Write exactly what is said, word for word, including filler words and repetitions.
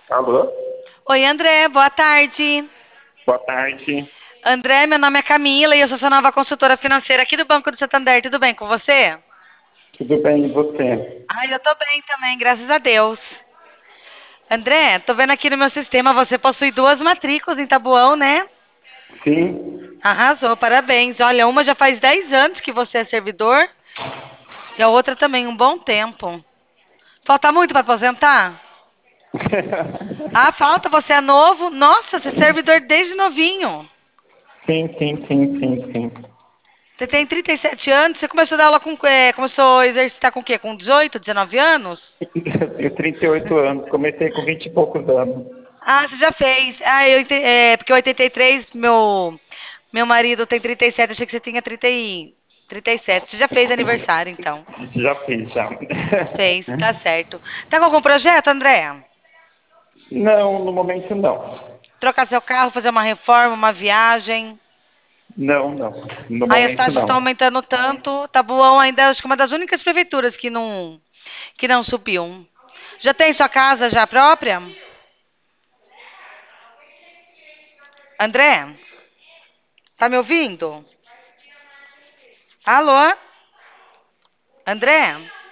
Alô? Oi, André, boa tarde. Boa tarde. André, meu nome é Camila e eu sou sua nova consultora financeira aqui do Banco do Santander. Tudo bem com você? Tudo bem, e você? Ai, eu tô bem também, graças a Deus. André, tô vendo aqui no meu sistema, você possui duas matrículas em Tabuão, né? Sim. Arrasou, parabéns. Olha, uma já faz dez anos que você é servidor e a outra também um bom tempo. Falta muito para aposentar? Ah, falta, você é novo? Nossa, você é servidor desde novinho. Sim, sim, sim, sim, sim. Você tem trinta e sete anos, você começou a dar aula com, é, começou a exercitar com o quê? Com dezoito, dezenove anos? Eu tenho trinta e oito anos, comecei com vinte e poucos anos. Ah, você já fez. Ah, eu, ente- é, porque oitenta e três, meu, meu marido tem trinta e sete, achei que você tinha trinta e, trinta e sete. Você já fez aniversário, então. Já fiz, já. Fez, tá certo. Tá com algum projeto, André? Não, no momento não. Trocar seu carro, fazer uma reforma, uma viagem? Não, não. No Aí as momento taxas estão não. aumentando tanto. Tabuão ainda acho que é uma das únicas prefeituras que não, que não subiu. Já tem sua casa já própria? André, tá me ouvindo? Alô? André?